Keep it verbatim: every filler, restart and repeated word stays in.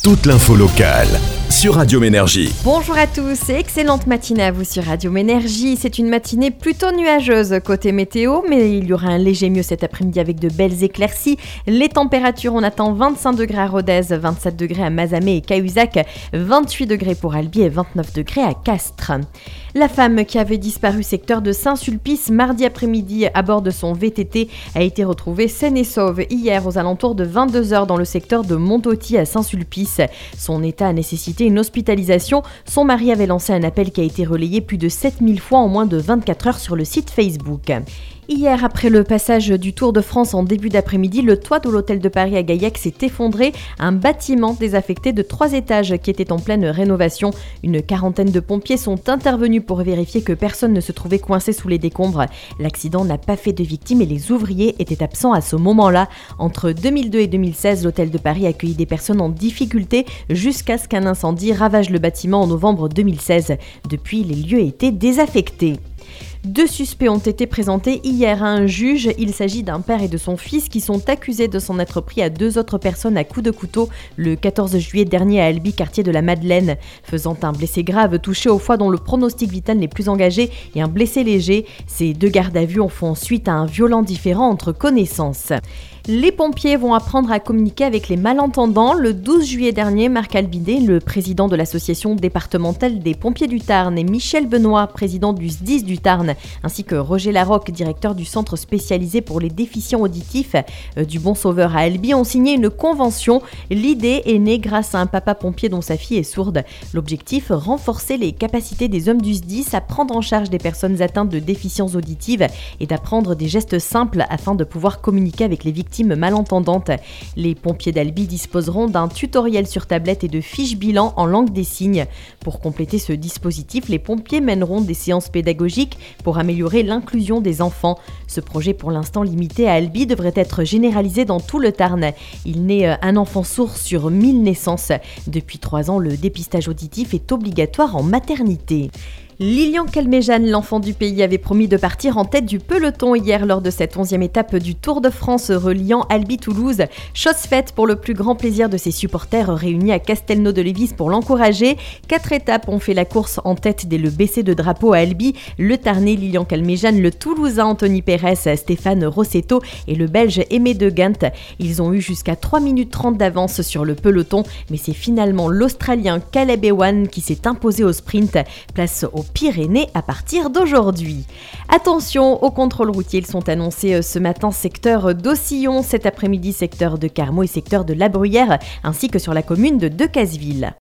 toute l'info locale sur Radio Ménergie. Bonjour à tous et excellente matinée à vous sur Radio Ménergie. C'est une matinée plutôt nuageuse côté météo, mais il y aura un léger mieux cet après-midi avec de belles éclaircies. Les températures, on attend vingt-cinq degrés à Rodez, vingt-sept degrés à Mazamet et Cahuzac, vingt-huit degrés pour Albi et vingt-neuf degrés à Castres. La femme qui avait disparu secteur de Saint-Sulpice mardi après-midi à bord de son V T T a été retrouvée saine et sauve hier aux alentours de vingt-deux heures dans le secteur de Montauty à Saint-Sulpice. Son état a nécessité une hospitalisation. Son mari avait lancé un appel qui a été relayé plus de sept mille fois en moins de vingt-quatre heures sur le site Facebook. Hier, après le passage du Tour de France en début d'après-midi, le toit de l'hôtel de Paris à Gaillac s'est effondré. Un bâtiment désaffecté de trois étages qui était en pleine rénovation. Une quarantaine de pompiers sont intervenus pour vérifier que personne ne se trouvait coincé sous les décombres. L'accident n'a pas fait de victimes et les ouvriers étaient absents à ce moment-là. Entre deux mille deux et deux mille seize, l'hôtel de Paris accueillit des personnes en difficulté jusqu'à ce qu'un incendie ravage le bâtiment en novembre deux mille seize. Depuis, les lieux étaient désaffectés. Deux suspects ont été présentés hier à un juge. Il s'agit d'un père et de son fils qui sont accusés de s'en être pris à deux autres personnes à coups de couteau le quatorze juillet dernier à Albi, quartier de la Madeleine, faisant un blessé grave touché au foie dont le pronostic vital n'est plus engagé et un blessé léger. Ces deux gardes à vue en font suite à un violent différend entre connaissances. Les pompiers vont apprendre à communiquer avec les malentendants. Le douze juillet dernier, Marc Albidet, le président de l'association départementale des pompiers du Tarn, et Michel Benoît, président du S D I S du Tarn, ainsi que Roger Larocque, directeur du centre spécialisé pour les déficients auditifs euh, du Bon Sauveur à Albi, ont signé une convention. L'idée est née grâce à un papa pompier dont sa fille est sourde. L'objectif, renforcer les capacités des hommes du S D I S à prendre en charge des personnes atteintes de déficiences auditives et d'apprendre des gestes simples afin de pouvoir communiquer avec les victimes malentendantes. Les pompiers d'Albi disposeront d'un tutoriel sur tablette et de fiches bilan en langue des signes. Pour compléter ce dispositif, les pompiers mèneront des séances pédagogiques pour améliorer l'inclusion des enfants. Ce projet, pour l'instant limité à Albi, devrait être généralisé dans tout le Tarn. Il naît un enfant sourd sur mille naissances. Depuis trois ans, le dépistage auditif est obligatoire en maternité. Lilian Calmejane, l'enfant du pays, avait promis de partir en tête du peloton hier lors de cette onzième étape du Tour de France reliant Albi-Toulouse. Chose faite pour le plus grand plaisir de ses supporters réunis à Castelnau-de-Lévis pour l'encourager. Quatre étapes ont fait la course en tête dès le baisser de drapeau à Albi. Le Tarnais Lilian Calmejane, le Toulousain Anthony Pérez, Stéphane Rossetto et le Belge Aimé de Ghent. Ils ont eu jusqu'à trois minutes trente d'avance sur le peloton, mais c'est finalement l'Australien Caleb Ewan qui s'est imposé au sprint. Place au Pyrénées à partir d'aujourd'hui. Attention aux contrôles routiers, ils sont annoncés ce matin secteur d'Aucillon, cet après-midi secteur de Carmaux et secteur de La Bruyère, ainsi que sur la commune de Decazeville.